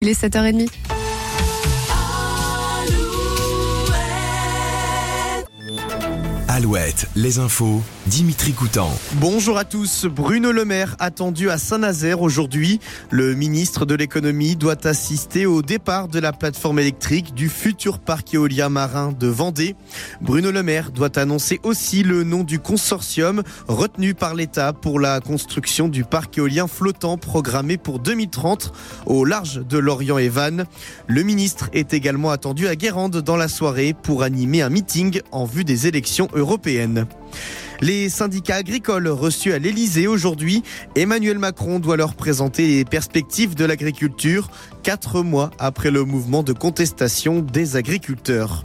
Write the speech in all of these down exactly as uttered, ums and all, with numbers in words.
Il est sept heures trente. Alouette, les infos, Dimitri Coutan. Bonjour à tous. Bruno Le Maire attendu à Saint-Nazaire aujourd'hui. Le ministre de l'économie doit assister au départ de la plateforme électrique du futur parc éolien marin de Vendée. Bruno Le Maire doit annoncer aussi le nom du consortium retenu par l'État pour la construction du parc éolien flottant programmé pour deux mille trente au large de Lorient et Vannes. Le ministre est également attendu à Guérande dans la soirée pour animer un meeting en vue des élections européennes. Les syndicats agricoles reçus à l'Elysée aujourd'hui, Emmanuel Macron doit leur présenter les perspectives de l'agriculture, quatre mois après le mouvement de contestation des agriculteurs.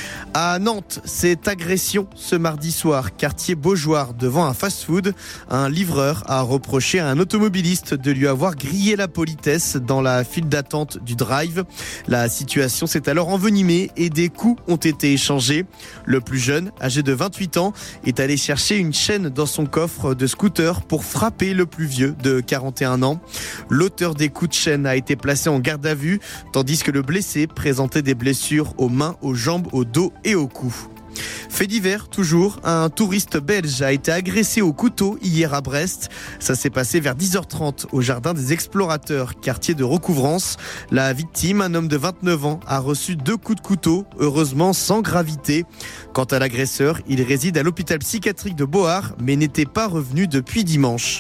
À Nantes, c'est agression ce mardi soir, quartier Beaujoire, devant un fast-food. Un livreur a reproché à un automobiliste de lui avoir grillé la politesse dans la file d'attente du drive. La situation s'est alors envenimée et des coups ont été échangés. Le plus jeune, âgé de vingt-huit ans, est allé chercher une chaîne dans son coffre de scooter pour frapper le plus vieux de quarante et un ans. L'auteur des coups de chaîne a été placé en garde à vue, tandis que le blessé présentait des blessures aux mains, aux jambes, au dos et au cou. Fait divers, toujours, un touriste belge a été agressé au couteau hier à Brest. Ça s'est passé vers dix heures trente au jardin des Explorateurs, quartier de recouvrance. La victime, un homme de vingt-neuf ans, a reçu deux coups de couteau, heureusement sans gravité. Quant à l'agresseur, il réside à l'hôpital psychiatrique de Beauhard, mais n'était pas revenu depuis dimanche.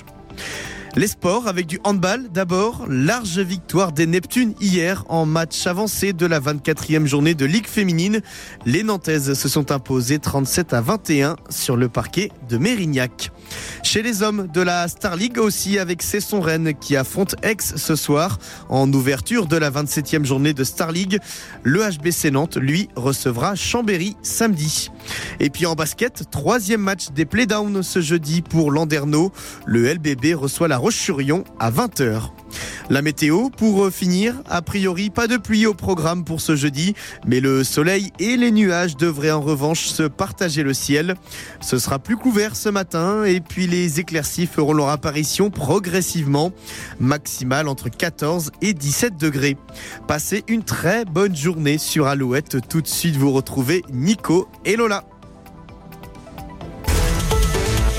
Les sports avec du handball d'abord, large victoire des Neptunes hier en match avancé de la vingt-quatrième journée de Ligue féminine. Les Nantaises se sont imposées trente-sept à vingt et un sur le parquet de Mérignac. Chez les hommes de la Star League aussi avec Cesson-Rennes qui affronte Aix ce soir en ouverture de la vingt-septième journée de Star League. Le H B C Nantes, lui, recevra Chambéry samedi. Et puis en basket, troisième match des playdowns ce jeudi pour Landerneau. Le L B B reçoit la Roche-sur-Yon à vingt heures. La météo, pour finir, a priori pas de pluie au programme pour ce jeudi, mais le soleil et les nuages devraient en revanche se partager le ciel. Ce sera plus couvert ce matin et puis les éclaircies feront leur apparition progressivement, maximale entre quatorze et dix-sept degrés. Passez une très bonne journée sur Alouette. Tout de suite vous retrouvez Nico et Lola.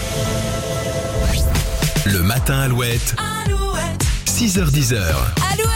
Le matin Alouette, Alouette. six heures dix.